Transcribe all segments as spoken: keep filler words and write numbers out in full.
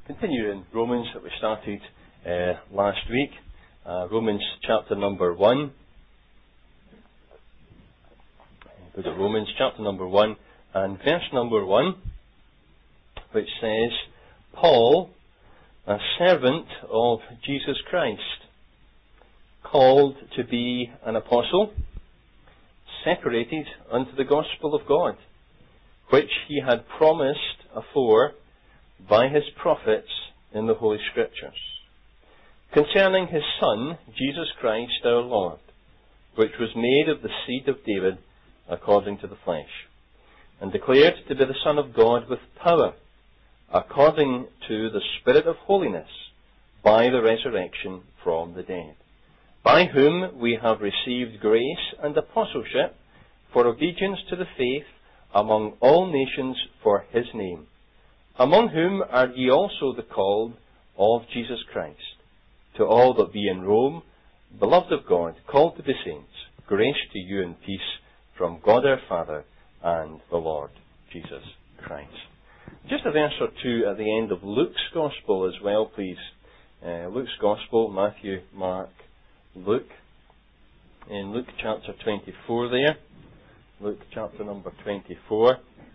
continue in Romans that we started uh, last week. Uh, Romans chapter number one. Book of Romans chapter number one and verse number one, which says, Paul, a servant of Jesus Christ, called to be an apostle, separated unto the gospel of God, which he had promised afore by his prophets in the Holy Scriptures, concerning his Son, Jesus Christ our Lord, which was made of the seed of David according to the flesh, and declared to be the Son of God with power, according to the Spirit of holiness, by the resurrection from the dead, by whom we have received grace and apostleship for obedience to the faith among all nations for his name, among whom are ye also the called of Jesus Christ. To all that be in Rome, beloved of God, called to be saints, grace to you and peace from God our Father and the Lord Jesus Christ. Just a verse or two at the end of Luke's Gospel as well, please. Uh, Luke's Gospel, Matthew, Mark, Luke. In Luke chapter twenty-four there. Luke chapter number twenty-four.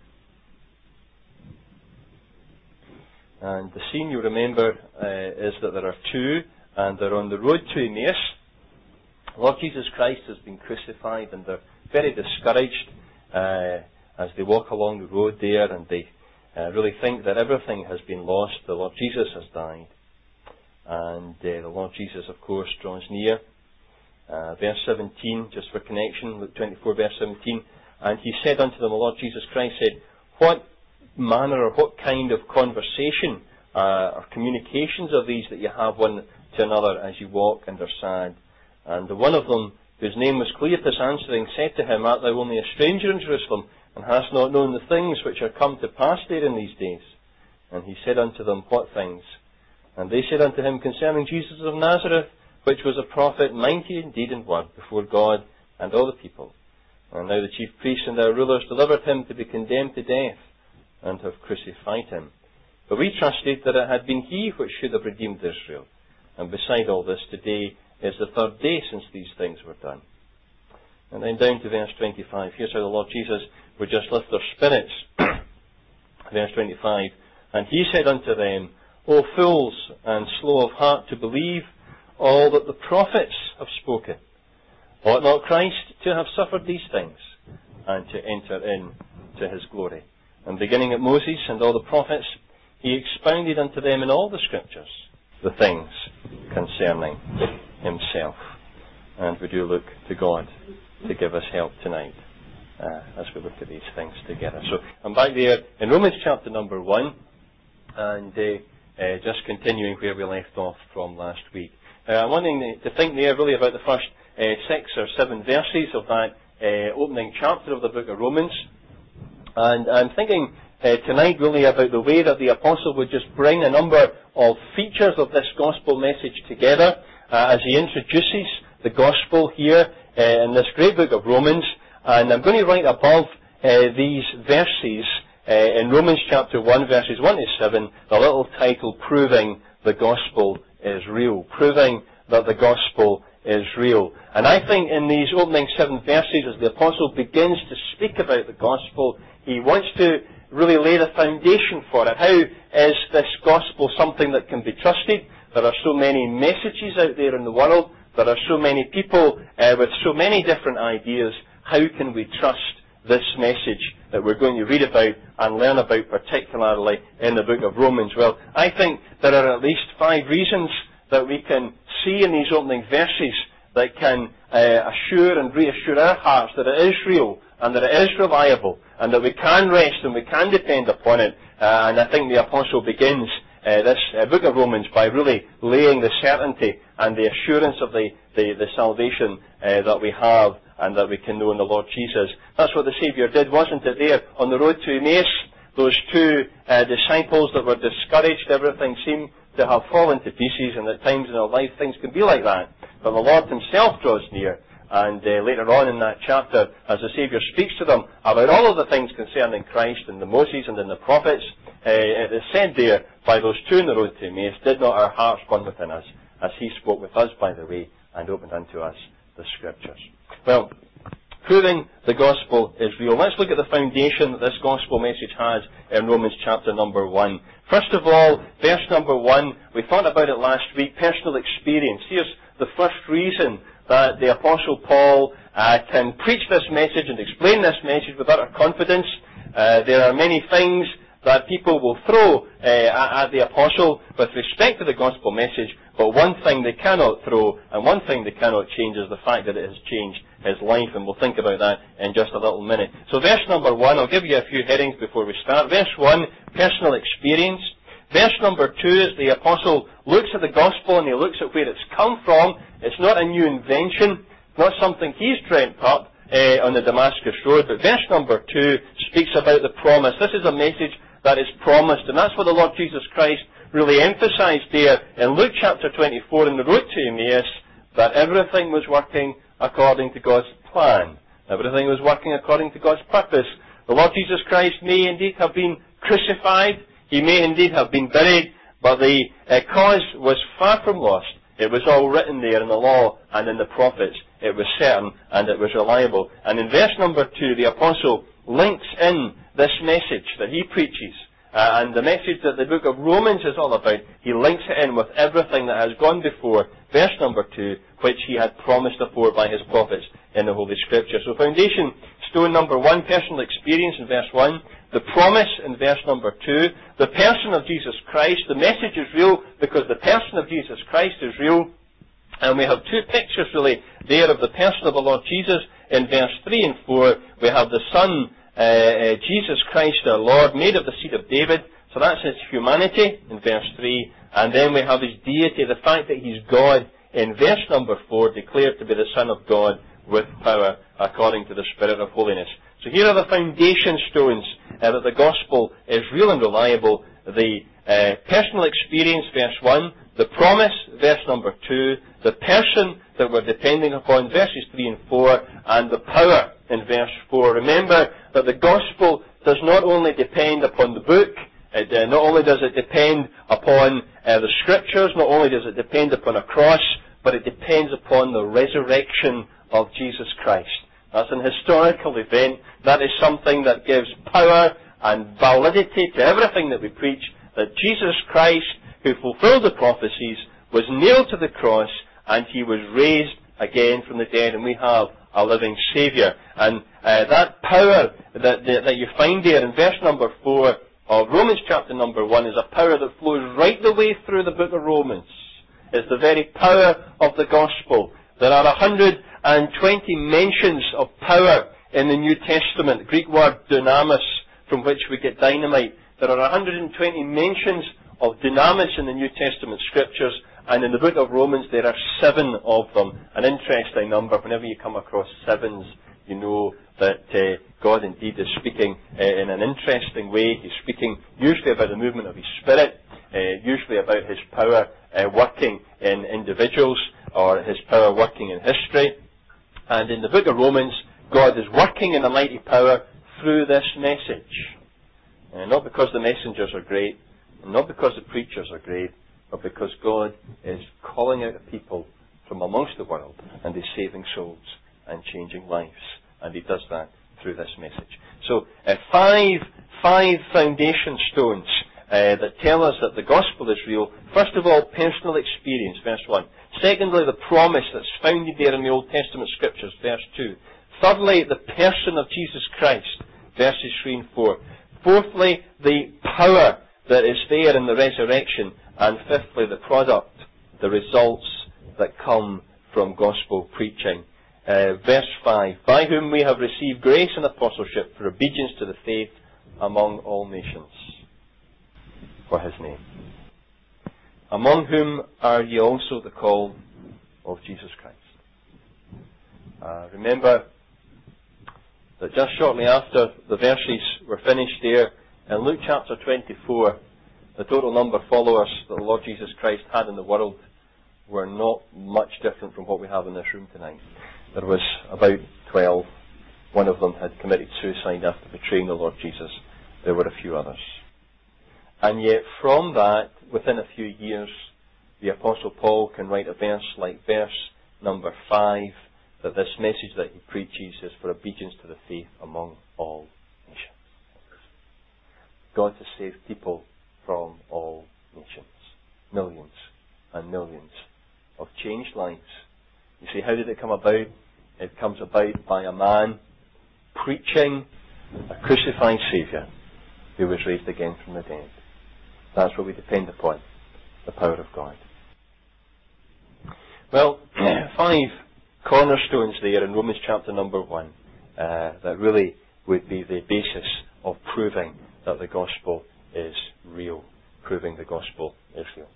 And the scene you remember uh, is that there are two, and they're on the road to Emmaus. Lord Jesus Christ has been crucified, and they're very discouraged uh, as they walk along the road there, and they uh, really think that everything has been lost. The Lord Jesus has died. And uh, the Lord Jesus, of course, draws near. Uh, verse seventeen, just for connection, Luke twenty-four, verse seventeen. And he said unto them, the Lord Jesus Christ said, what manner or what kind of conversation uh, or communications are these that you have one to another as you walk and are sad? And the one of them, whose name was Cleopas, answering, said to him, Art thou only a stranger in Jerusalem, and hast not known the things which are come to pass there in these days? And he said unto them, What things? And they said unto him, Concerning Jesus of Nazareth, which was a prophet, mighty in deed and word before God and all the people. And now the chief priests and our rulers delivered him to be condemned to death, and have crucified him. But we trusted that it had been he which should have redeemed Israel. And beside all this, today is the third day since these things were done. And then down to verse twenty-five. Here's how the Lord Jesus would just lift their spirits. Verse twenty-five. And he said unto them, O fools, and slow of heart to believe all that the prophets have spoken. Ought not Christ to have suffered these things, and to enter in to his glory? And beginning at Moses and all the prophets, he expounded unto them in all the Scriptures the things concerning himself. And we do look to God to give us help tonight uh, as we look at these things together. So I'm back there in Romans chapter number one, and uh, uh, just continuing where we left off from last week. Uh, I'm wanting to think there really about the first uh, six or seven verses of that uh, opening chapter of the book of Romans. And I'm thinking uh, tonight really about the way that the apostle would just bring a number of features of this gospel message together uh, as he introduces the gospel here uh, in this great book of Romans. And I'm going to write above uh, these verses uh, in Romans chapter one, verses one to seven, the little title, Proving the Gospel is Real. Proving that the gospel is real. And I think in these opening seven verses, as the apostle begins to speak about the gospel, he wants to really lay the foundation for it. How is this gospel something that can be trusted? There are so many messages out there in the world. There are so many people uh, with so many different ideas. How can we trust this message that we're going to read about and learn about particularly in the book of Romans? Well, I think there are at least five reasons that we can see in these opening verses that can uh, assure and reassure our hearts that it is real and that it is reliable and that we can rest and we can depend upon it. Uh, and I think the apostle begins uh, this uh, book of Romans by really laying the certainty and the assurance of the, the, the salvation uh, that we have and that we can know in the Lord Jesus. That's what the Saviour did, wasn't it? There on the road to Emmaus, those two uh, disciples that were discouraged, everything seemed to have fallen to pieces, and at times in our life things can be like that. But the Lord himself draws near, and uh, later on in that chapter, as the Saviour speaks to them about all of the things concerning Christ and the Moses and in the prophets, uh, it is said there by those two on the road to Emmaus, did not our hearts burn within us as he spoke with us by the way and opened unto us the Scriptures? Well, proving the gospel is real. Let's look at the foundation that this gospel message has in Romans chapter number one. First of all, verse number one, we thought about it last week, personal experience. Here's the first reason that the Apostle Paul uh, can preach this message and explain this message with utter confidence. Uh, there are many things that people will throw uh, at, at the Apostle with respect to the gospel message, but one thing they cannot throw and one thing they cannot change is the fact that it has changed his life, and we'll think about that in just a little minute. So verse number one, I'll give you a few headings before we start. Verse one, personal experience. Verse number two is the Apostle looks at the gospel and he looks at where it's come from. It's not a new invention, not something he's dreamt up uh, on the Damascus Road, but verse number two speaks about the promise. This is a message that is promised, and that's what the Lord Jesus Christ really emphasized there in Luke chapter twenty-four in the road to Emmaus, that everything was working according to God's plan. Everything was working according to God's purpose. The Lord Jesus Christ may indeed have been crucified. He may indeed have been buried, but the uh, cause was far from lost. It was all written there in the law and in the prophets. It was certain and it was reliable. And in verse number two, the Apostle links in this message that he preaches, uh, and the message that the book of Romans is all about. He links it in with everything that has gone before, verse number two, which he had promised afore by his prophets in the Holy Scripture. So foundation stone number one, personal experience in verse one, the promise in verse number two, the person of Jesus Christ. The message is real because the person of Jesus Christ is real. And we have two pictures really there of the person of the Lord Jesus. In verse three and four, we have the Son, uh, uh, Jesus Christ our Lord, made of the seed of David. So that's his humanity in verse three. And then we have his deity, the fact that he's God in verse number four, declared to be the Son of God with power according to the Spirit of holiness. So here are the foundation stones uh, that the gospel is real and reliable. The uh, personal experience, verse one, the promise, verse number two, the person that we're depending upon, verses three and four, and the power in verse four. Remember that the gospel does not only depend upon the book, it, uh, not only does it depend upon uh, the Scriptures, not only does it depend upon a cross, but it depends upon the resurrection of Jesus Christ. That's an historical event. That is something that gives power and validity to everything that we preach, that Jesus Christ, who fulfilled the prophecies, was nailed to the cross, and he was raised again from the dead, and we have a living Saviour. And uh, that power that, that, that you find there in verse number four of Romans chapter number one is a power that flows right the way through the book of Romans. It's the very power of the gospel. There are one hundred twenty mentions of power in the New Testament, the Greek word dunamis, from which we get dynamite. There are one hundred twenty mentions of dunamis in the New Testament Scriptures, and in the book of Romans there are seven of them. An interesting number. Whenever you come across sevens, you know that uh, God indeed is speaking uh, in an interesting way. He's speaking usually about the movement of His Spirit, uh, usually about His power uh, working in individuals, or His power working in history. And in the book of Romans, God is working in a mighty power through this message. Uh, not because the messengers are great, and not because the preachers are great, but because God is calling out a people from amongst the world, and He's saving souls and changing lives. And He does that through this message. So, uh, five, five foundation stones uh, that tell us that the gospel is real. First of all, personal experience, verse one. Secondly, the promise that's founded there in the Old Testament Scriptures, verse two. Thirdly, the person of Jesus Christ, verses three and four. Fourthly, the power that is there in the resurrection. And fifthly, the product, the results that come from gospel preaching. Uh, verse five, by whom we have received grace and apostleship for obedience to the faith among all nations, for His name. Among whom are ye also the called of Jesus Christ. Uh, remember that just shortly after the verses were finished there, in Luke chapter twenty-four, the total number of followers that the Lord Jesus Christ had in the world were not much different from what we have in this room tonight. There was about twelve. One of them had committed suicide after betraying the Lord Jesus. There were a few others. And yet from that, within a few years, the Apostle Paul can write a verse like verse number five, that this message that he preaches is for obedience to the faith among all nations. God to save people from all nations. Millions and millions of changed lives. You see, how did it come about? It comes about by a man preaching a crucified Saviour who was raised again from the dead. That's what we depend upon, the power of God. Well, five cornerstones there in Romans chapter number one uh, that really would be the basis of proving that the gospel is real, proving the gospel is real.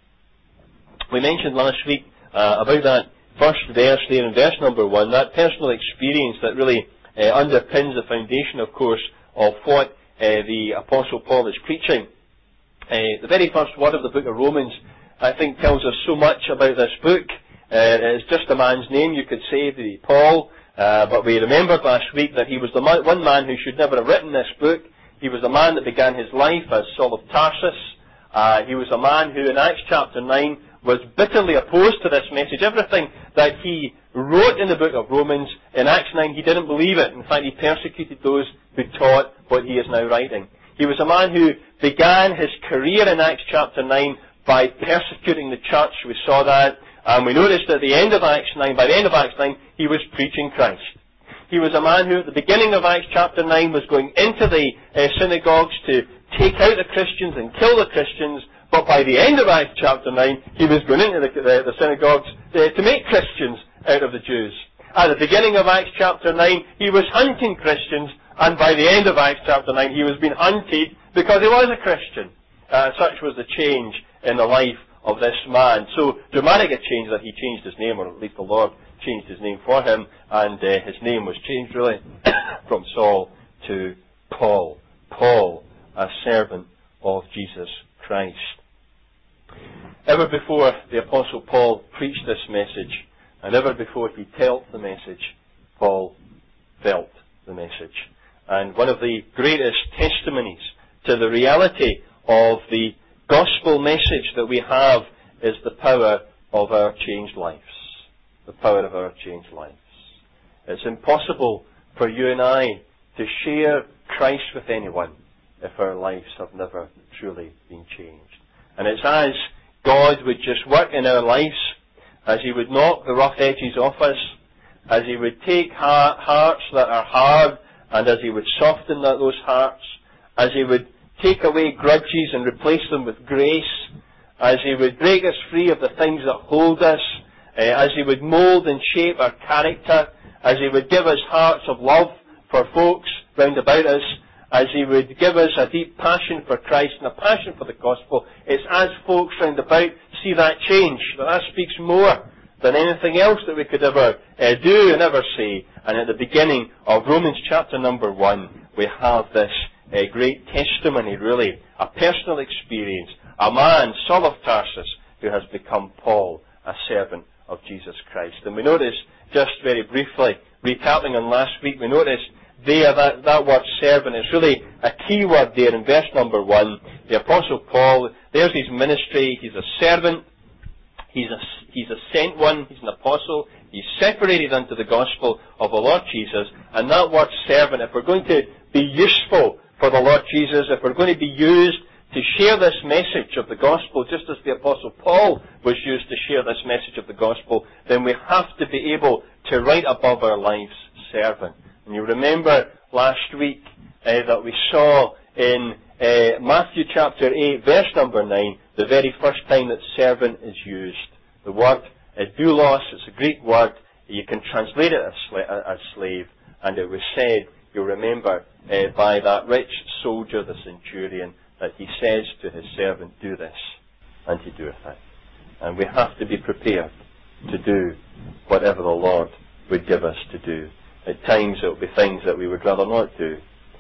We mentioned last week uh, about that first verse there in verse number one, that personal experience that really uh, underpins the foundation, of course, of what uh, the Apostle Paul is preaching. Uh, the very first word of the book of Romans, I think, tells us so much about this book. Uh, it's just a man's name, you could say, the Paul, uh, but we remembered last week that he was the man, one man who should never have written this book. He was a man that began his life as Saul of Tarsus. Uh, he was a man who in Acts chapter nine was bitterly opposed to this message. Everything that he wrote in the book of Romans, in Acts nine, he didn't believe it. In fact, he persecuted those who taught what he is now writing. He was a man who began his career in Acts chapter nine by persecuting the church. We saw that. And we noticed at the end of Acts nine, by the end of Acts nine, he was preaching Christ. He was a man who at the beginning of Acts chapter nine was going into the uh, synagogues to take out the Christians and kill the Christians. But by the end of Acts chapter nine, he was going into the, the, the synagogues uh, to make Christians out of the Jews. At the beginning of Acts chapter nine, he was hunting Christians. And by the end of Acts chapter nine, he was being hunted because he was a Christian. Uh, such was the change in the life of this man. So dramatic a change that he changed his name, or at least the Lord changed his name for him, and uh, his name was changed really from Saul to Paul. Paul, a servant of Jesus Christ. Ever before the Apostle Paul preached this message, and ever before he told the message, Paul felt the message. And one of the greatest testimonies to the reality of the gospel message that we have is the power of our changed lives. The power of our changed lives. It's impossible for you and I to share Christ with anyone if our lives have never truly been changed. And it's as God would just work in our lives, as He would knock the rough edges off us, as He would take hearts that are hard, and as He would soften those hearts, as He would take away grudges and replace them with grace, as He would break us free of the things that hold us, uh, as He would mould and shape our character, as He would give us hearts of love for folks round about us, as He would give us a deep passion for Christ and a passion for the gospel. It's as folks round about see that change, that that speaks more than anything else that we could ever uh, do and ever say. And at the beginning of Romans chapter number one, we have this uh, great testimony, really, a personal experience. A man, Saul of Tarsus, who has become Paul, a servant of Jesus Christ. And we notice, just very briefly, recapping on last week, we notice there that, that word servant, it's really a key word there in verse number one. The Apostle Paul, there's his ministry, he's a servant, he's a, he's a sent one, he's an apostle, he's separated unto the gospel of the Lord Jesus. And that word servant, if we're going to be useful for the Lord Jesus, if we're going to be used to share this message of the gospel, just as the Apostle Paul was used to share this message of the gospel, then we have to be able to write above our lives, servant. And you remember last week uh, that we saw in uh, Matthew chapter eight, verse number nine, the very first time that servant is used. The word uh, doulos, it's a Greek word, you can translate it as, sla- as slave, and it was said, you'll remember, uh, by that rich soldier, the centurion, that he says to his servant, do this, and he doeth it. And we have to be prepared to do whatever the Lord would give us to do. At times it will be things that we would rather not do.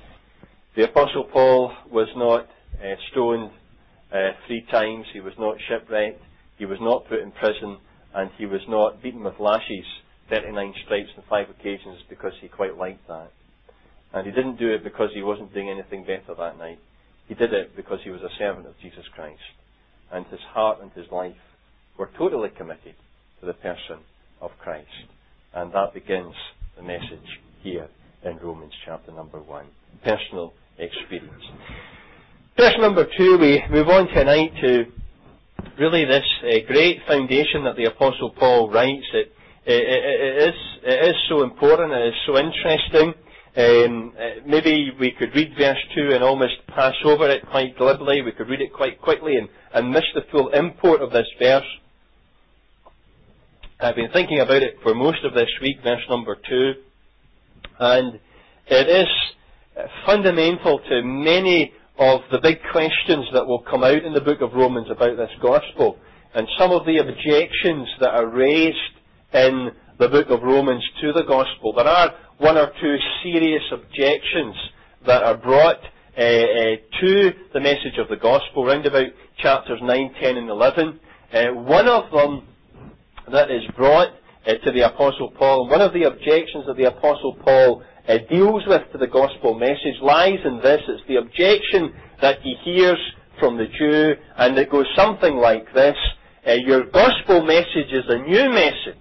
The Apostle Paul was not uh, stoned uh, three times, he was not shipwrecked, he was not put in prison, and he was not beaten with lashes, thirty-nine stripes on five occasions, because he quite liked that. And he didn't do it because he wasn't doing anything better that night. He did it because he was a servant of Jesus Christ. And his heart and his life were totally committed to the person of Christ. And that begins the message here in Romans chapter number one. Personal experience. Verse number two, we move on tonight to really this uh, great foundation that the Apostle Paul writes. It, it, it, is, it is so important, it is so interesting. Um, uh, maybe we could read verse two and almost pass over it quite glibly. We could read it quite quickly and, and miss the full import of this verse. I've been thinking about it for most of this week, verse number two. And it is fundamental to many of the big questions that will come out in the book of Romans about this gospel. And some of the objections that are raised in the book of Romans to the gospel. There are one or two serious objections that are brought uh, uh, to the message of the gospel, round about chapters nine, ten and eleven. Uh, one of them that is brought uh, to the Apostle Paul, and one of the objections that the Apostle Paul uh, deals with to the gospel message lies in this. It's the objection that he hears from the Jew, and it goes something like this. Uh, your gospel message is a new message.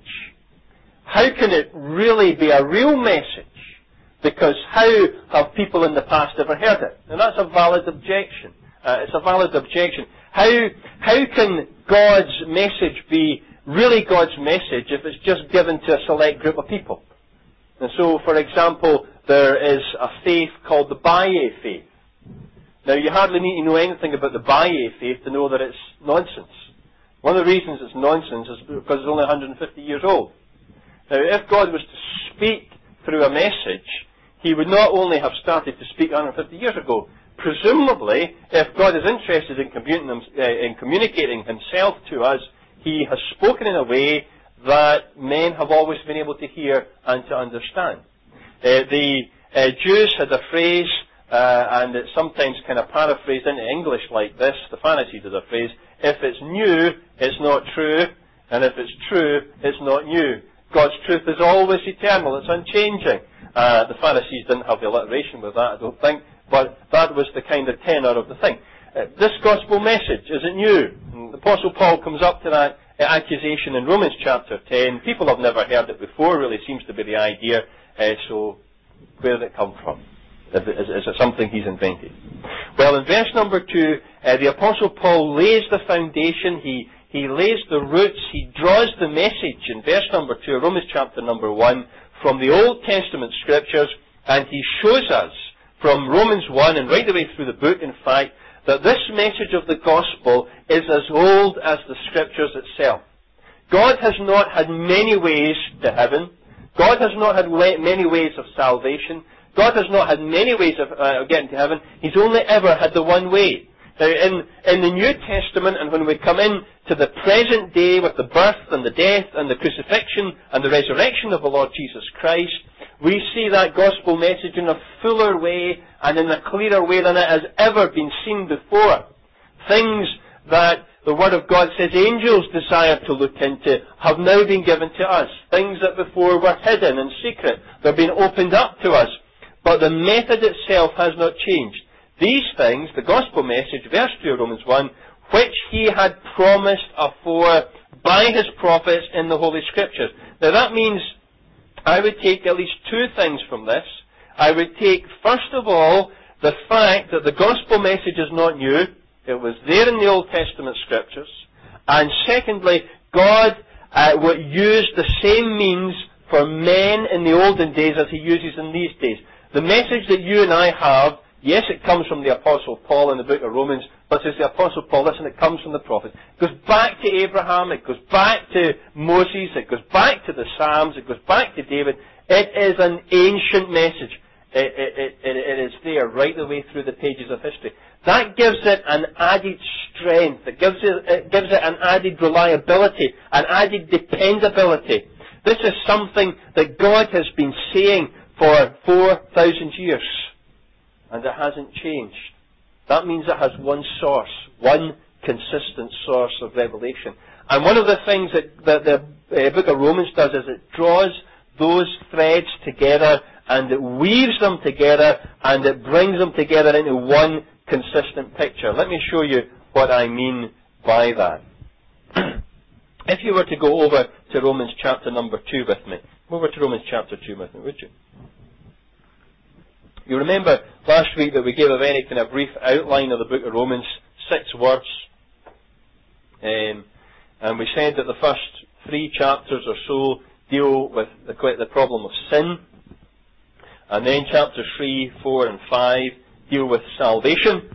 How can it really be a real message? Because how have people in the past ever heard it? And that's a valid objection. Uh, it's a valid objection. How, how can God's message be really God's message if it's just given to a select group of people? And so, for example, there is a faith called the Baha'i faith. Now, you hardly need to know anything about the Baha'i faith to know that it's nonsense. One of the reasons it's nonsense is because it's only one hundred fifty years old. Now, if God was to speak through a message, He would not only have started to speak one hundred fifty years ago. Presumably, if God is interested in, uh, in communicating Himself to us, He has spoken in a way that men have always been able to hear and to understand. Uh, the uh, Jews had a phrase, uh, and it's sometimes kind of paraphrased into English like this. The Pharisees had a phrase, if it's new, it's not true, and if it's true, it's not new. God's truth is always eternal, it's unchanging. Uh, the Pharisees didn't have the alliteration with that, I don't think, but that was the kind of tenor of the thing. Uh, this gospel message isn't new. And the Apostle Paul comes up to that uh, accusation in Romans chapter ten. People have never heard it before, really seems to be the idea, uh, so where did it come from? Is it, is it something he's invented? Well, in verse number two, uh, the Apostle Paul lays the foundation, he He lays the roots, he draws the message in verse number two, Romans chapter number one, from the Old Testament scriptures, and he shows us from Romans one and right the way through the book, in fact, that this message of the gospel is as old as the scriptures itself. God has not had many ways to heaven. God has not had many ways of salvation. God has not had many ways of uh, getting to heaven. He's only ever had the one way. Now, in, in the New Testament, and when we come in to the present day with the birth and the death and the crucifixion and the resurrection of the Lord Jesus Christ, we see that gospel message in a fuller way and in a clearer way than it has ever been seen before. Things that the Word of God says angels desire to look into have now been given to us. Things that before were hidden and secret, they're being opened up to us. But the method itself has not changed. These things, the gospel message, verse two of Romans one, which he had promised afore by his prophets in the Holy Scriptures. Now that means I would take at least two things from this. I would take, first of all, the fact that the gospel message is not new. It was there in the Old Testament Scriptures. And secondly, God uh, would use the same means for men in the olden days as he uses in these days. The message that you and I have, yes, it comes from the Apostle Paul in the book of Romans, but says the Apostle Paul, listen, it comes from the prophets. It goes back to Abraham, it goes back to Moses, it goes back to the Psalms, it goes back to David. It is an ancient message. It, it, it, it is there right the way through the pages of history. That gives it an added strength. It gives it, it gives it an added reliability, an added dependability. This is something that God has been saying for four thousand years. And it hasn't changed. That means it has one source, one consistent source of revelation. And one of the things that, that the uh, book of Romans does is it draws those threads together and it weaves them together and it brings them together into one consistent picture. Let me show you what I mean by that. If you were to go over to Romans chapter number two with me, go over to Romans chapter two with me, would you? You remember last week that we gave a very kind of brief outline of the book of Romans, six words. Um, and we said that the first three chapters or so deal with the, the problem of sin. And then chapters three, four and five deal with salvation.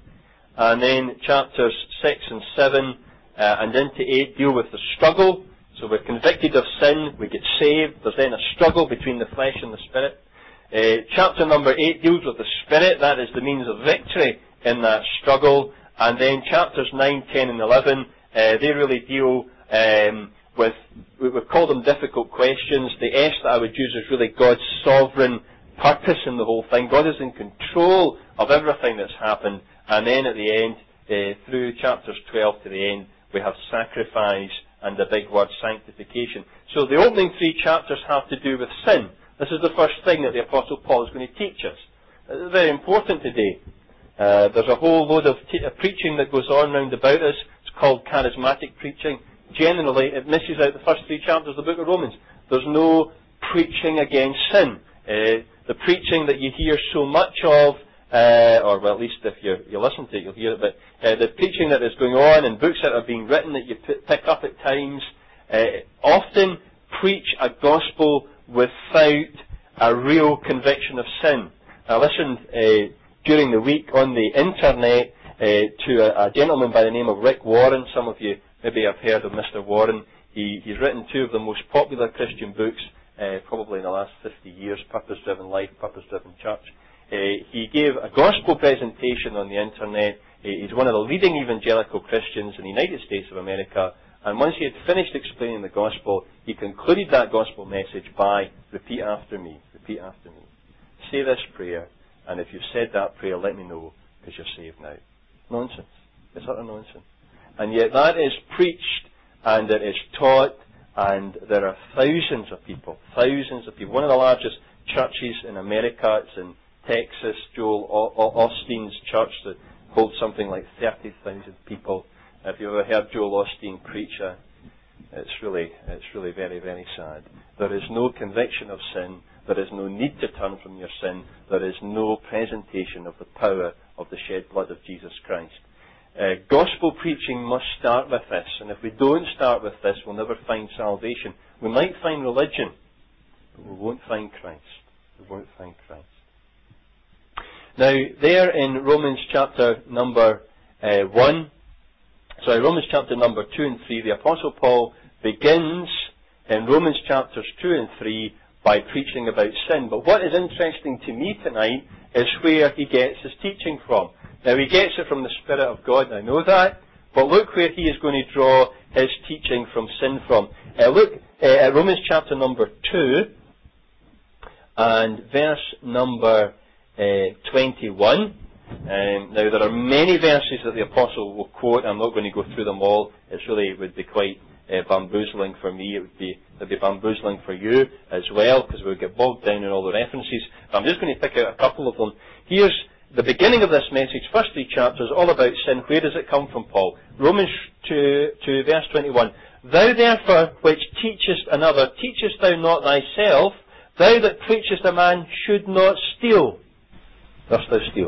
And then chapters six and seven uh, and into eight deal with the struggle. So we're convicted of sin, we get saved, there's then a struggle between the flesh and the spirit. Uh, chapter number eight deals with the spirit, that is the means of victory in that struggle. And then chapters nine, ten and eleven, uh, they really deal um, with, we would call them difficult questions. The S that I would use is really God's sovereign purpose in the whole thing. God is in control of everything that's happened. And then at the end, uh, through chapters twelve to the end, we have sacrifice and the big word sanctification. So the opening three chapters have to do with sin. This is the first thing that the Apostle Paul is going to teach us. It's very important today. Uh, there's a whole load of t- uh, preaching that goes on round about us. It's called charismatic preaching. Generally, it misses out the first three chapters of the book of Romans. There's no preaching against sin. Uh, the preaching that you hear so much of, uh, or well, at least if you you listen to it, you'll hear it, but uh, the preaching that is going on and books that are being written that you p- pick up at times, uh, often preach a gospel without a real conviction of sin. I listened uh, during the week on the internet uh, to a, a gentleman by the name of Rick Warren. Some of you maybe have heard of Mister Warren. He, he's written two of the most popular Christian books uh, probably in the last fifty years, Purpose-Driven Life, Purpose-Driven Church. Uh, he gave a gospel presentation on the internet. Uh, he's one of the leading evangelical Christians in the United States of America. And once he had finished explaining the gospel, he concluded that gospel message by, repeat after me, repeat after me. Say this prayer, and if you've said that prayer, let me know, because you're saved now. Nonsense. It's utter nonsense. And yet that is preached, and it is taught, and there are thousands of people, thousands of people. One of the largest churches in America, it's in Texas, Joel Osteen's church, that holds something like thirty thousand people. If you've ever heard Joel Osteen preach, uh, it's really, it's really very, very sad. There is no conviction of sin. There is no need to turn from your sin. There is no presentation of the power of the shed blood of Jesus Christ. Uh, gospel preaching must start with this, and if we don't start with this, we'll never find salvation. We might find religion, but we won't find Christ. We won't find Christ. Now, there in Romans chapter number uh, one, sorry, Romans chapter number two and three, the Apostle Paul begins in Romans chapters two and three by preaching about sin. But what is interesting to me tonight is where he gets his teaching from. Now, he gets it from the Spirit of God, I know that, but look where he is going to draw his teaching from sin from. Uh, look uh, at Romans chapter number two and verse number uh, twenty-one. Um, now, there are many verses that the Apostle will quote. I'm not going to go through them all. It really would be quite uh, bamboozling for me. It would be, it would be bamboozling for you as well, because we would get bogged down in all the references. But I'm just going to pick out a couple of them. Here's the beginning of this message, first three chapters, all about sin. Where does it come from, Paul? Romans two, two verse twenty-one. Thou therefore which teachest another, teachest thou not thyself? Thou that preachest a man should not steal, dost thou steal?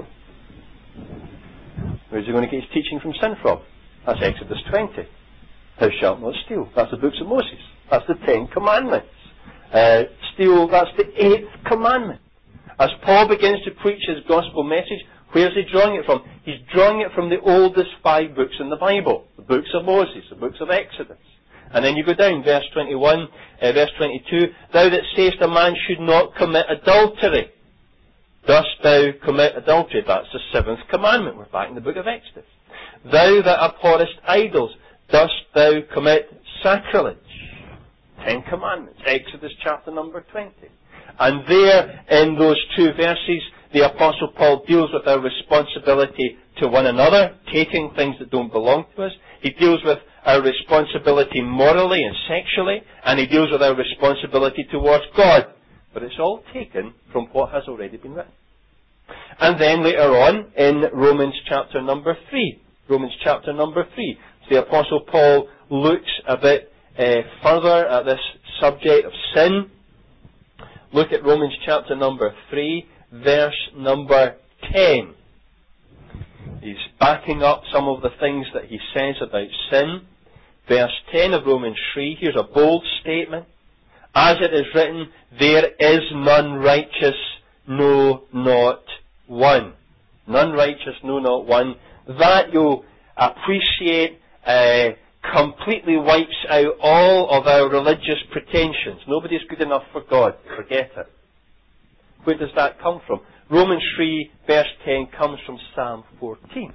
Where's he going to get his teaching from sin from? That's Exodus twenty. Thou shalt not steal. That's the books of Moses. That's the Ten Commandments. Uh, steal, that's the eighth commandment. As Paul begins to preach his gospel message, where's he drawing it from? He's drawing it from the oldest five books in the Bible. The books of Moses, the books of Exodus. And then you go down, verse twenty-one, uh, verse twenty-two. Thou that sayest a man should not commit adultery, dost thou commit adultery? That's the seventh commandment. We're back in the book of Exodus. Thou that abhorrest idols, dost thou commit sacrilege? Ten commandments. Exodus chapter number twenty. And there, in those two verses, the Apostle Paul deals with our responsibility to one another, taking things that don't belong to us. He deals with our responsibility morally and sexually, and he deals with our responsibility towards God. But it's all taken from what has already been written. And then later on in Romans chapter number three, Romans chapter number three, the Apostle Paul looks a bit uh, further at this subject of sin. Look at Romans chapter number three, verse number ten. He's backing up some of the things that he says about sin. Verse ten of Romans three, here's a bold statement. As it is written, there is none righteous, no, not one. None righteous, no, not one. That, you appreciate, uh, completely wipes out all of our religious pretensions. Nobody's good enough for God. Forget it. Where does that come from? Romans three, verse ten comes from Psalm fourteen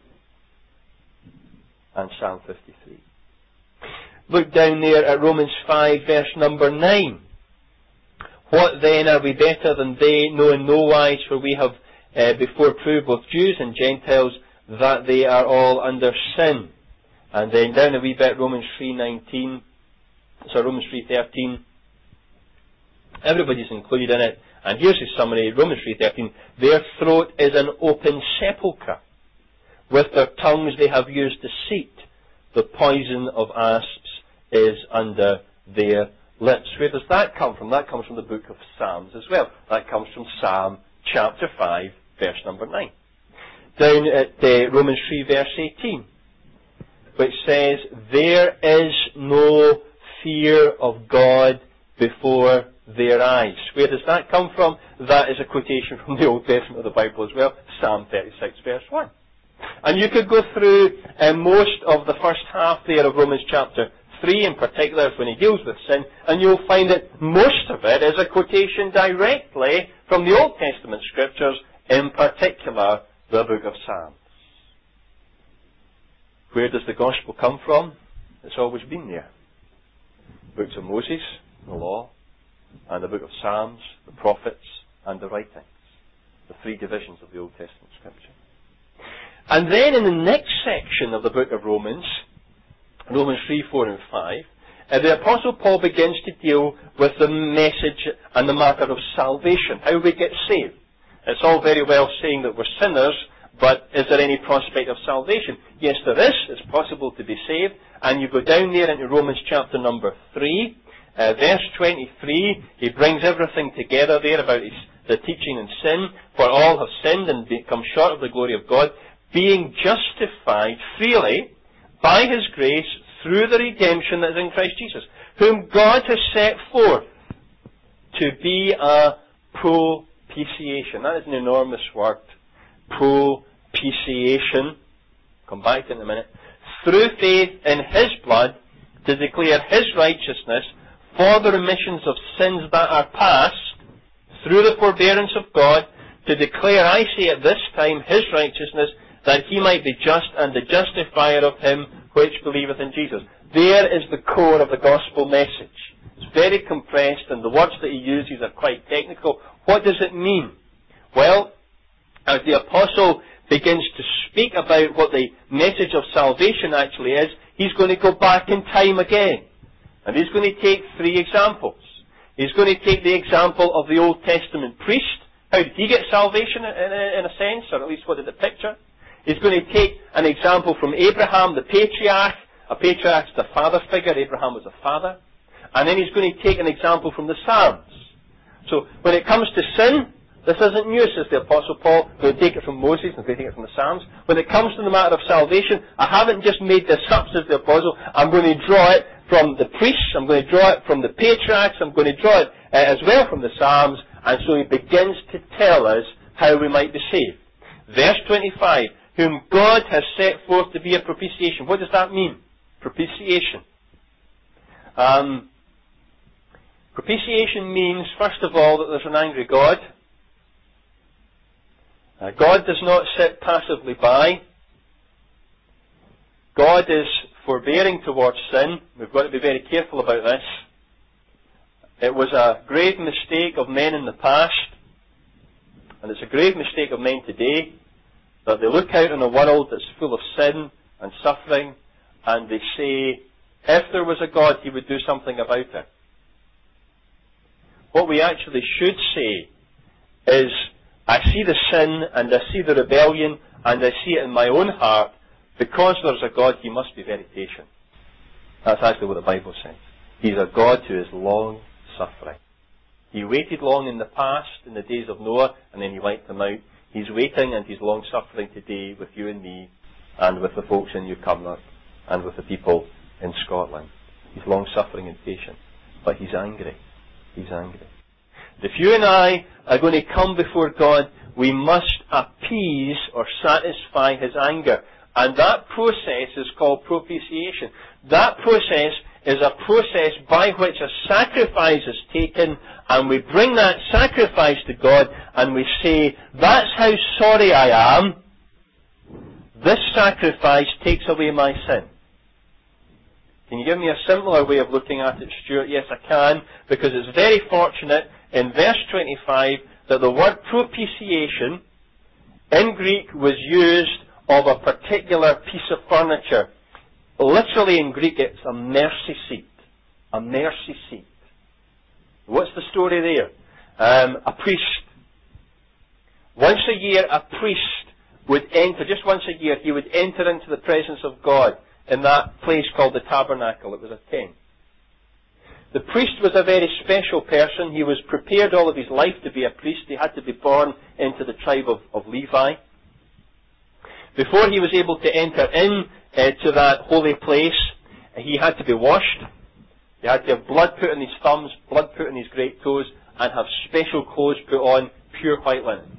and Psalm fifty-three. Look down there at Romans five, verse number nine. What then, are we better than they? No, in no wise, for we have uh, before proved, both Jews and Gentiles, that they are all under sin. And then down a wee bit, Romans three nineteen, so Romans three thirteen. Everybody's included in it. And here's his summary, Romans three thirteen. Their throat is an open sepulchre. With their tongues they have used deceit. The poison of asps is under their lips. Where does that come from? That comes from the book of Psalms as well. That comes from Psalm chapter five, verse number nine. Down at uh, Romans three, verse eighteen, which says, there is no fear of God before their eyes. Where does that come from? That is a quotation from the Old Testament of the Bible as well, Psalm thirty-six, verse one. And you could go through uh, most of the first half there of Romans chapter three in particular, when he deals with sin, and you'll find that most of it is a quotation directly from the Old Testament scriptures, in particular the book of Psalms. Where does the gospel come from? It's always been there. Books of Moses, the law, and the book of Psalms, the prophets, and the writings. The three divisions of the Old Testament scripture. And then in the next section of the book of Romans, Romans three, four, and five, uh, the Apostle Paul begins to deal with the message and the matter of salvation, how we get saved. It's all very well saying that we're sinners, but is there any prospect of salvation? Yes, there is. It's possible to be saved. And you go down there into Romans chapter number three, uh, verse twenty-three. He brings everything together there about his, the teaching in sin. For all have sinned and become short of the glory of God, being justified freely by His grace through the redemption that is in Christ Jesus, whom God has set forth to be a propitiation. That is an enormous word. Propitiation. Come back to it in a minute. Through faith in His blood, to declare His righteousness for the remissions of sins that are past, through the forbearance of God, to declare, I say at this time, His righteousness, that He might be just and the justifier of him which believeth in Jesus. There is the core of the gospel message. It's very compressed, and the words that he uses are quite technical. What does it mean? Well, as the apostle begins to speak about what the message of salvation actually is, he's going to go back in time again. And he's going to take three examples. He's going to take the example of the Old Testament priest. How did he get salvation in a, in a sense, or at least what did it picture? He's going to take an example from Abraham, the patriarch. A patriarch is the father figure. Abraham was a father. And then he's going to take an example from the Psalms. So when it comes to sin, this isn't new, says the Apostle Paul. I'm going to take it from Moses, I'm going to take it from the Psalms. When it comes to the matter of salvation, I haven't just made this up, says the Apostle. I'm going to draw it from the priests. I'm going to draw it from the patriarchs. I'm going to draw it uh, as well from the Psalms. And so he begins to tell us how we might be saved. Verse twenty-five. Whom God has set forth to be a propitiation. What does that mean? Propitiation. Um, propitiation means, first of all, that there's an angry God. Uh, God does not sit passively by. God is forbearing towards sin. We've got to be very careful about this. It was a grave mistake of men in the past, and it's a grave mistake of men today, that they look out on a world that's full of sin and suffering, and they say, if there was a God, He would do something about it. What we actually should say is, I see the sin, and I see the rebellion, and I see it in my own heart. Because there's a God, He must be very patient. That's actually what the Bible says. He's a God who is long-suffering. He waited long in the past, in the days of Noah, and then He wiped them out. He's waiting and He's long-suffering today with you and me, and with the folks in New Cumnock, and with the people in Scotland. He's long-suffering and patient. But He's angry. He's angry. If you and I are going to come before God, we must appease or satisfy His anger. And that process is called propitiation. That process is a process by which a sacrifice is taken, and we bring that sacrifice to God, and we say, that's how sorry I am. This sacrifice takes away my sin. Can you give me a simpler way of looking at it, Stuart? Yes, I can, because it's very fortunate in verse twenty-five that the word propitiation in Greek was used of a particular piece of furniture. Literally in Greek it's a mercy seat. A mercy seat. What's the story there? Um, a priest. Once a year a priest would enter, just once a year, he would enter into the presence of God in that place called the tabernacle. It was a tent. The priest was a very special person. He was prepared all of his life to be a priest. He had to be born into the tribe of, of Levi. Before he was able to enter in uh, to that holy place, he had to be washed. He had to have blood put on his thumbs, blood put on his great toes, and have special clothes put on, pure white linen.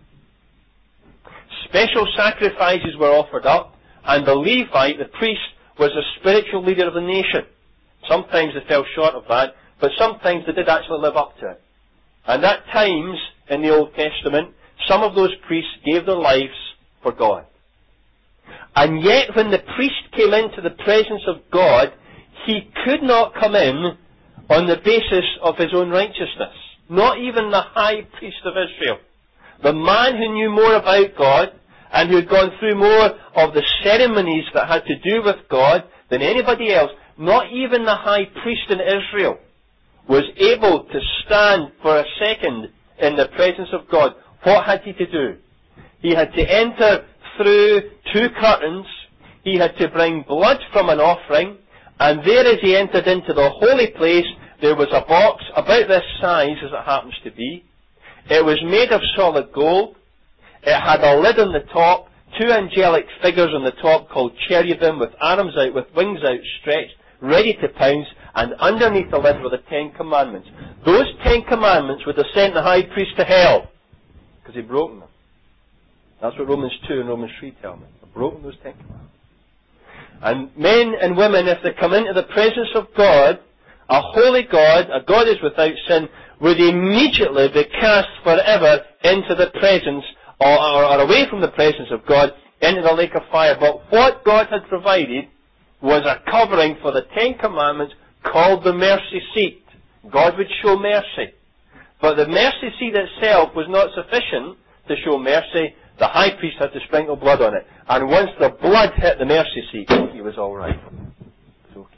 Special sacrifices were offered up, and the Levite, the priest, was the spiritual leader of the nation. Sometimes they fell short of that, but sometimes they did actually live up to it. And at times, in the Old Testament, some of those priests gave their lives for God. And yet, when the priest came into the presence of God, he could not come in on the basis of his own righteousness. Not even the high priest of Israel. The man who knew more about God, and who had gone through more of the ceremonies that had to do with God than anybody else, not even the high priest in Israel was able to stand for a second in the presence of God. What had he to do? He had to enter through two curtains. He had to bring blood from an offering, and there as he entered into the holy place, there was a box about this size, as it happens to be. It was made of solid gold. It had a lid on the top, two angelic figures on the top called cherubim with arms out, with wings outstretched, ready to pounce, and underneath the lid were the Ten Commandments. Those Ten Commandments would have sent the high priest to hell, because he'd broken them. That's what Romans two and Romans three tell me. They've broken those Ten Commandments. And men and women, if they come into the presence of God, a holy God, a God is without sin, would immediately be cast forever into the presence, or, or, or away from the presence of God, into the lake of fire. But what God had provided was a covering for the Ten Commandments called the mercy seat. God would show mercy. But the mercy seat itself was not sufficient to show mercy. The high priest had to sprinkle blood on it. And once the blood hit the mercy seat, he was all right. It's okay.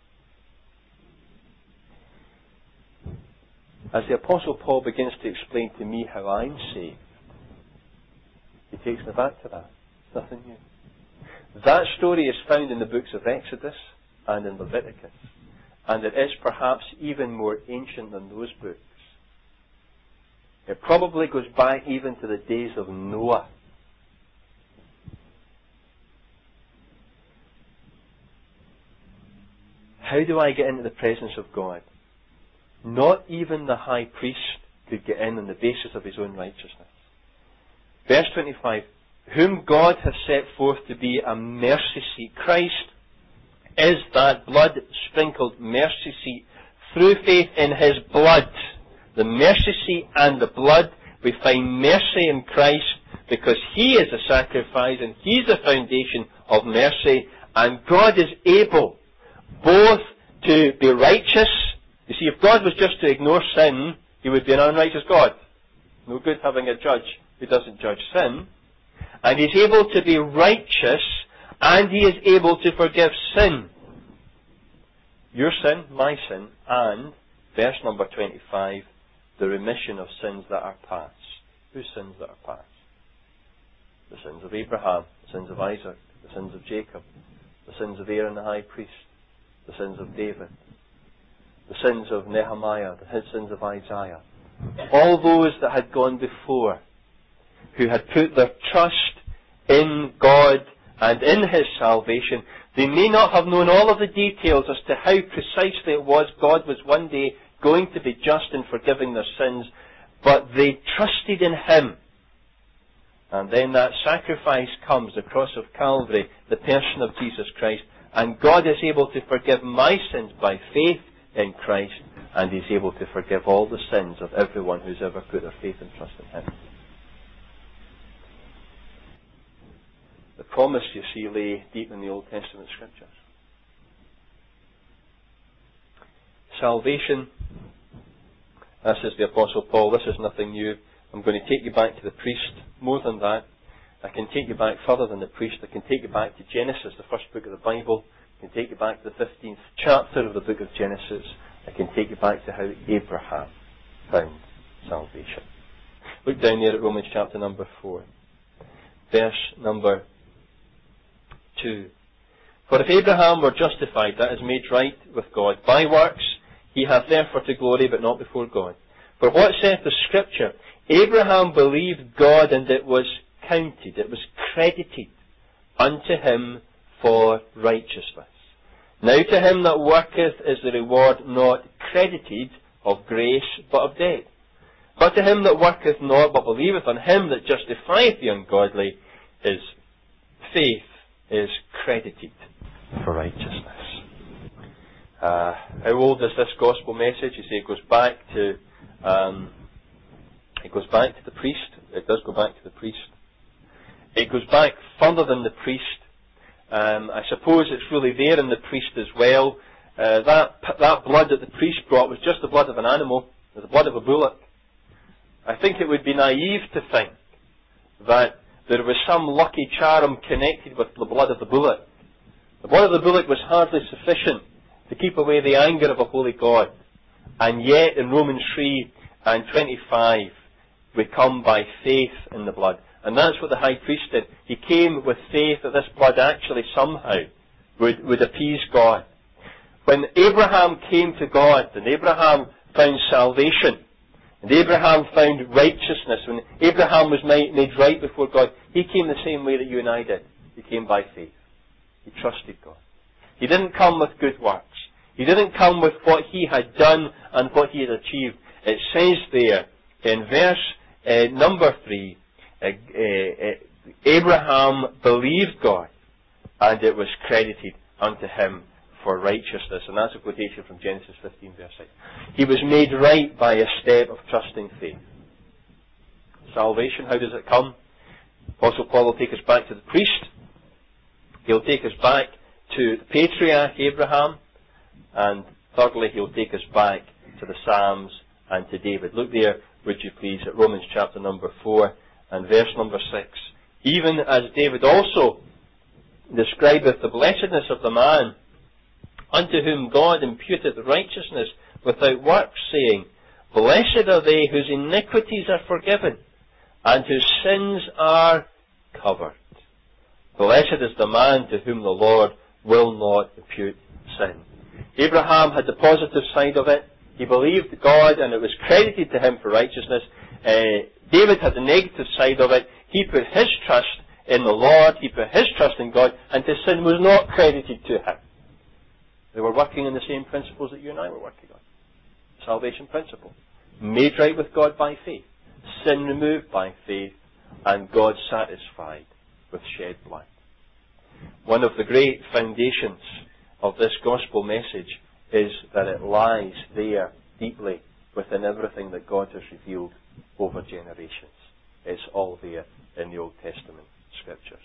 As the Apostle Paul begins to explain to me how I'm saved, he takes me back to that. Nothing new. That story is found in the books of Exodus and in Leviticus. And it is perhaps even more ancient than those books. It probably goes back even to the days of Noah. How do I get into the presence of God? Not even the high priest could get in on the basis of his own righteousness. Verse twenty-five, whom God has set forth to be a mercy seat. Christ is that blood-sprinkled mercy seat. Through faith in His blood, the mercy seat and the blood, we find mercy in Christ because He is the sacrifice and He's the foundation of mercy. And God is able both to be righteous. You see, if God was just to ignore sin, He would be an unrighteous God. No good having a judge who doesn't judge sin. And He's able to be righteous, and He is able to forgive sin. Your sin, my sin, and, verse number twenty-five, the remission of sins that are past. Whose sins that are past? The sins of Abraham, the sins of Isaac, the sins of Jacob, the sins of Aaron the high priest, the sins of David, the sins of Nehemiah, the sins of Isaiah. All those that had gone before, who had put their trust in God and in His salvation. They may not have known all of the details as to how precisely it was God was one day going to be just in forgiving their sins, but they trusted in Him. And then that sacrifice comes, the cross of Calvary, the person of Jesus Christ, and God is able to forgive my sins by faith in Christ, and He's able to forgive all the sins of everyone who's ever put their faith and trust in Him. The promise, you see, lay deep in the Old Testament Scriptures. Salvation, as says the Apostle Paul, this is nothing new. I'm going to take you back to the priest. More than that, I can take you back further than the priest. I can take you back to Genesis, the first book of the Bible. I can take you back to the fifteenth chapter of the book of Genesis. I can take you back to how Abraham found salvation. Look down there at Romans chapter number four. Verse number two. For if Abraham were justified, that is, made right with God, by works, he hath therefore to glory, but not before God. For what saith the Scripture? Abraham believed God, and it was counted, it was credited unto him for righteousness. Now to him that worketh is the reward not credited of grace, but of debt. But to him that worketh not, but believeth on him that justifieth the ungodly, his faith is credited for righteousness. Uh, how old is this gospel message? You see, it goes back to um, it goes back to the priest. It does go back to the priest. It goes back further than the priest. Um, I suppose it's really there in the priest as well. Uh, that that blood that the priest brought was just the blood of an animal, it was the blood of a bullock. I think it would be naive to think that there was some lucky charm connected with the blood of the bullock. The blood of the bullock was hardly sufficient to keep away the anger of a holy God. And yet in Romans three and twenty-five we come by faith in the blood. And that's what the high priest did. He came with faith that this blood actually somehow would, would appease God. When Abraham came to God, and Abraham found salvation, and Abraham found righteousness, when Abraham was made, made right before God, he came the same way that you and I did. He came by faith. He trusted God. He didn't come with good works. He didn't come with what he had done and what he had achieved. It says there in verse uh, number three, uh, uh, uh, Abraham believed God, and it was credited unto him for righteousness. And that's a quotation from Genesis fifteen, verse six. He was made right by a step of trusting faith. Salvation, how does it come? Apostle Paul will take us back to the priest. He'll take us back to the patriarch Abraham. And thirdly, he'll take us back to the Psalms and to David. Look there, would you please, at Romans chapter number four and verse number six. Even as David also describeth the blessedness of the man unto whom God imputeth righteousness without works, saying, Blessed are they whose iniquities are forgiven, and whose sins are covered. Blessed is the man to whom the Lord will not impute sin. Abraham had the positive side of it. He believed God, and it was credited to him for righteousness. Uh, David had the negative side of it. He put his trust in the Lord. He put his trust in God, and his sin was not credited to him. They were working on the same principles that you and I were working on. Salvation principle. Made right with God by faith. Sin removed by faith. And God satisfied with shed blood. One of the great foundations of this gospel message is that it lies there deeply within everything that God has revealed over generations. It's all there in the Old Testament Scriptures.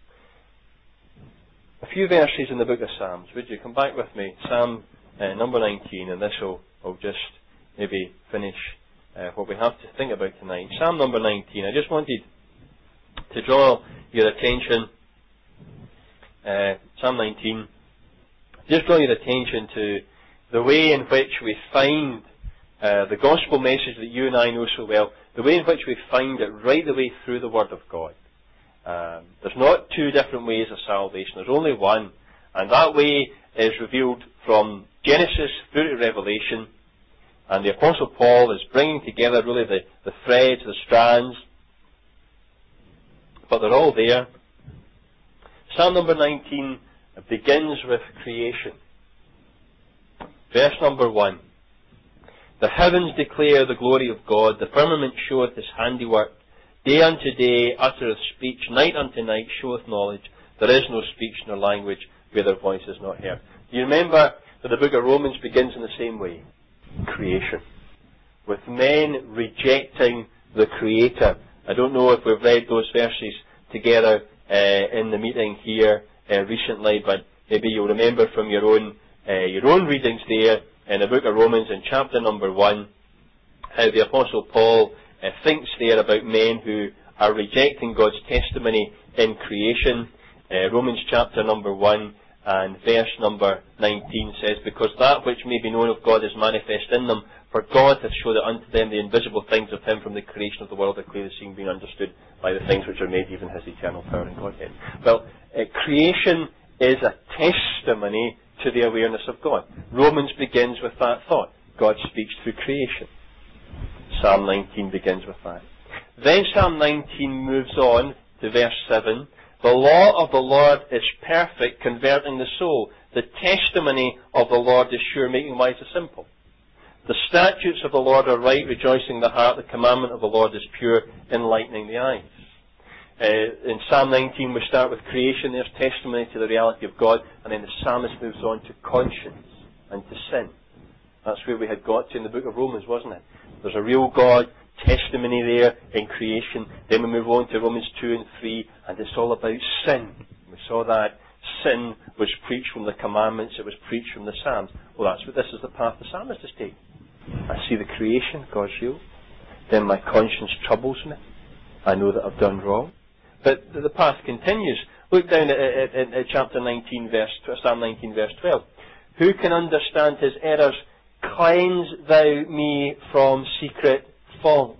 A few verses in the book of Psalms. Would you come back with me? Psalm uh, number nineteen, and this will, will just maybe finish uh, what we have to think about tonight. Psalm number nineteen. I just wanted to draw your attention, uh, Psalm nineteen, just draw your attention to the way in which we find uh, the gospel message that you and I know so well, the way in which we find it right the way through the Word of God. Um, there's not two different ways of salvation. There's only one. And that way is revealed from Genesis through to Revelation. And the Apostle Paul is bringing together really the, the threads, the strands. But they're all there. Psalm number nineteen begins with creation. Verse number one. The heavens declare the glory of God. The firmament showeth his handiwork. Day unto day uttereth speech. Night unto night showeth knowledge. There is no speech nor language where their voice is not heard. Do you remember that the book of Romans begins in the same way? Creation. With men rejecting the Creator. I don't know if we've read those verses together uh, in the meeting here uh, recently, but maybe you'll remember from your own uh, your own readings there in the book of Romans in chapter number one, how the Apostle Paul uh, thinks there about men who are rejecting God's testimony in creation. Uh, Romans chapter number one and verse number nineteen says, because that which may be known of God is manifest in them, for God hath showed it unto them the invisible things of him from the creation of the world are clearly seen, being understood by the things which are made, even his eternal power and Godhead. Well, uh, creation is a testimony to the awareness of God. Romans begins with that thought. God speaks through creation. Psalm nineteen begins with that. Then Psalm nineteen moves on to verse seven. The law of the Lord is perfect, converting the soul. The testimony of the Lord is sure, making wise the simple. The statutes of the Lord are right, rejoicing the heart. The commandment of the Lord is pure, enlightening the eyes. Uh, in Psalm nineteen we start with creation. There's testimony to the reality of God. And then the psalmist moves on to conscience and to sin. That's where we had got to in the book of Romans, wasn't it? There's a real God, testimony there in creation. Then we move on to Romans two and three, and it's all about sin. We saw that sin was preached from the commandments, it was preached from the Psalms. Well, that's what this is the path the psalmist is taking. I see the creation, God's real. Then my conscience troubles me. I know that I've done wrong. But the path continues. Look down at, at, at, at chapter nineteen, verse Psalm nineteen, verse twelve. Who can understand his errors? Cleanse thou me from secret faults.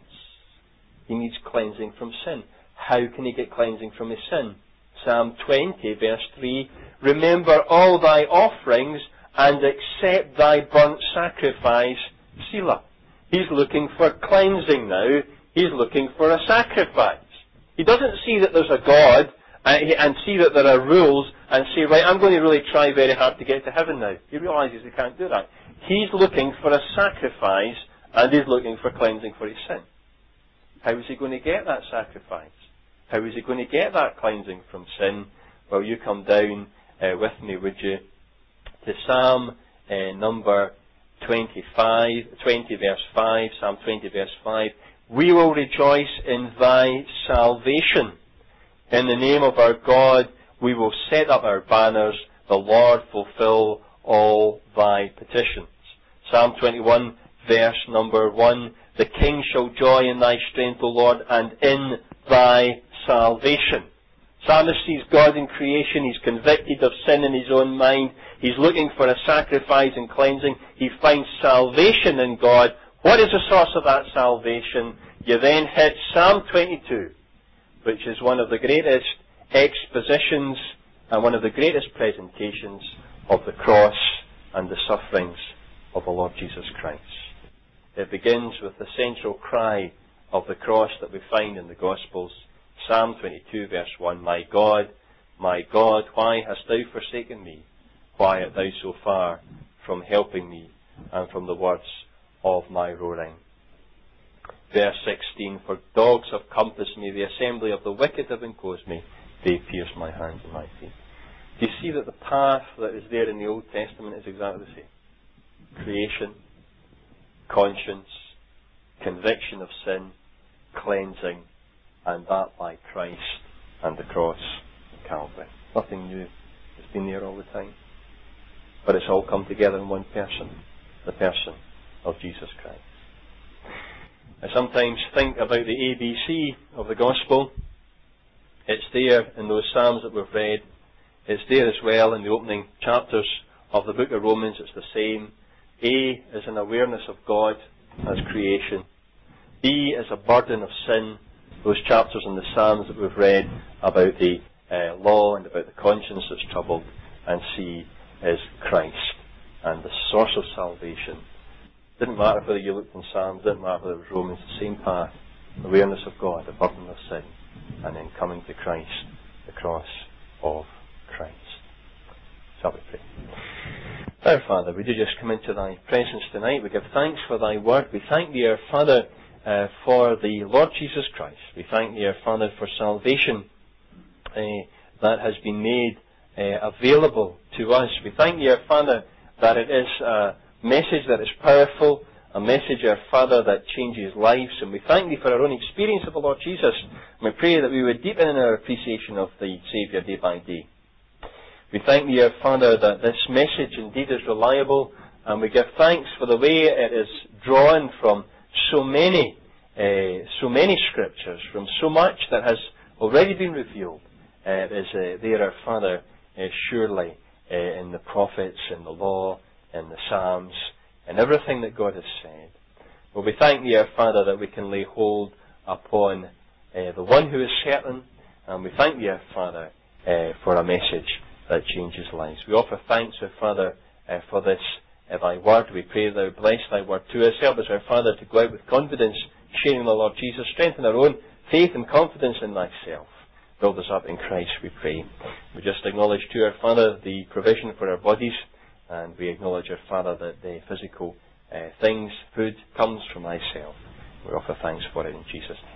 He needs cleansing from sin. How can he get cleansing from his sin? Psalm twenty, verse three. Remember all thy offerings and accept thy burnt sacrifice. Selah. He's looking for cleansing now. He's looking for a sacrifice. He doesn't see that there's a God and see that there are rules and say, right, I'm going to really try very hard to get to heaven now. He realizes he can't do that. He's looking for a sacrifice and he's looking for cleansing for his sin. How is he going to get that sacrifice? How is he going to get that cleansing from sin? Well, you come down uh, with me, would you, to Psalm uh, number twenty-five, twenty verse five, Psalm twenty verse five. We will rejoice in thy salvation. In the name of our God, we will set up our banners. The Lord fulfill all thy petitions. Psalm twenty-one, verse number one. The king shall joy in thy strength, O Lord, and in thy salvation. Psalmist sees God in creation. He's convicted of sin in his own mind. He's looking for a sacrifice and cleansing. He finds salvation in God. What is the source of that salvation? You then hit Psalm twenty-two, which is one of the greatest expositions and one of the greatest presentations of the cross and the sufferings of the Lord Jesus Christ. It begins with the central cry of the cross that we find in the Gospels. Psalm twenty-two, verse one, My God, my God, why hast thou forsaken me? Why art thou so far from helping me and from the words of my roaring? Verse sixteen, For dogs have compassed me, the assembly of the wicked have enclosed me, they pierce my hands and my feet. Do you see that the path that is there in the Old Testament is exactly the same? Creation, conscience, conviction of sin, cleansing, and that by Christ and the cross of Calvary. Nothing new. It's been there all the time. But it's all come together in one person, the person of Jesus Christ. I sometimes think about the A B C of the Gospel. It's there in those Psalms that we've read. It's there as well in the opening chapters of the book of Romans. It's the same. A is an awareness of God. as creation. B is a burden of sin. Those chapters in the Psalms that we've read about the uh, law and about the conscience that's troubled. And C is Christ and the source of salvation. Didn't matter whether you looked in Psalms, didn't matter whether it was Romans, the same path. Awareness of God, the burden of sin, and then coming to Christ, the cross of Christ. Shall we pray? Our Father, we do just come into Thy presence tonight. We give thanks for Thy word. We thank Thee, our Father, uh, for the Lord Jesus Christ. We thank Thee, our Father, for salvation uh, that has been made uh, available to us. We thank Thee, our Father, that it is a message that is powerful, a message, our Father, that changes lives. And we thank Thee for our own experience of the Lord Jesus. And we pray that we would deepen in our appreciation of the Saviour day by day. We thank Thee, our Father, that this message indeed is reliable, and we give thanks for the way it is drawn from so many, uh, so many scriptures, from so much that has already been revealed. Uh, it is uh, there, our Father, uh, surely uh, in the prophets, in the law, in the Psalms, in everything that God has said. Well, we thank Thee, our Father, that we can lay hold upon uh, the one who is certain, and we thank Thee, our Father, uh, for a message that changes lives. We offer thanks, our Father, uh, for this, uh, Thy word. We pray Thou bless Thy word to us. Help us, our Father, to go out with confidence, sharing the Lord Jesus. Strengthen our own faith and confidence in Thyself. Build us up in Christ, we pray. We just acknowledge to our Father the provision for our bodies, and we acknowledge, our Father, that the physical uh, things, food, comes from Thyself. We offer thanks for it in Jesus' name.